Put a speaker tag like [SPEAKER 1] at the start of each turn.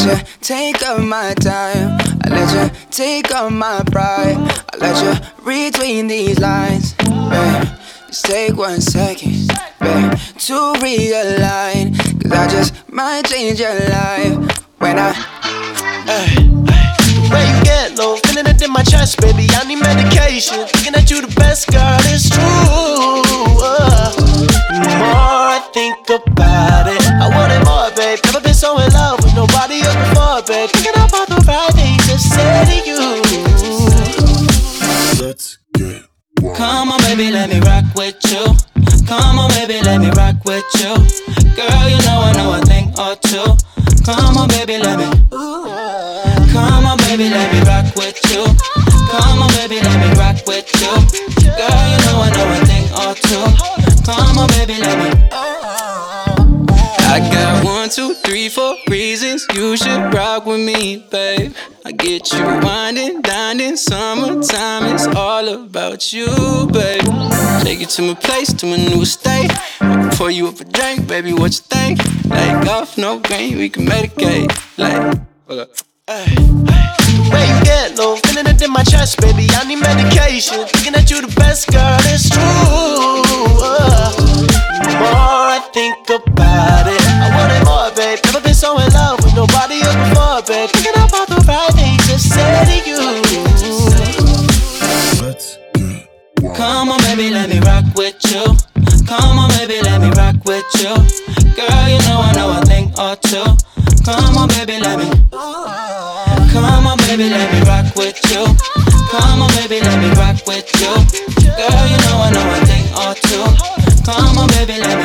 [SPEAKER 1] you take up my time. I let you take up my pride. I let you read between these lines, babe. Just take 1 second, babe, to realign. Cause I just might change your life when I
[SPEAKER 2] where you get low, feeling it in my chest, baby. I need medication. Thinking that you the best, girl, it's true. The more I think about it, I want it more, babe. Never been so in love with nobody else before, babe. Thinking about the right things to say to you.
[SPEAKER 3] Let's get wild.
[SPEAKER 4] Come on, baby, let me rock with you. Come on, baby, let me rock with you. Girl, you know I think or two. Come on, baby, let me. Come on, baby, let me rock with you. Come on, baby, let me rock with you. Girl, you know I think or two. Come on, baby, let me. I got 1, 2, 3, 4 reasons you should rock with me, babe. I get you winding, dining, summertime, it's all about you, babe. Take you to my place, to my new estate. Pour you up a drink, baby, what you think? Like off, no green, we can medicate. Like, hold up.
[SPEAKER 2] Where you get low, feeling it in my chest, baby. I need medication. Thinking that you the best, girl, it's true. The more I think about it, I want it more, babe. Never been so in love with nobody else before, babe. Thinking about the right things to say to you.
[SPEAKER 3] Let's get wild.
[SPEAKER 4] Come on, baby, let me rock with you. Come on, baby, let me rock with you. Girl, you know I think or two. Come on, baby, let me. Come on, baby, let me rock with you. Come on, baby, let me rock with you. Girl, you know I think or two. Come on, baby, let me.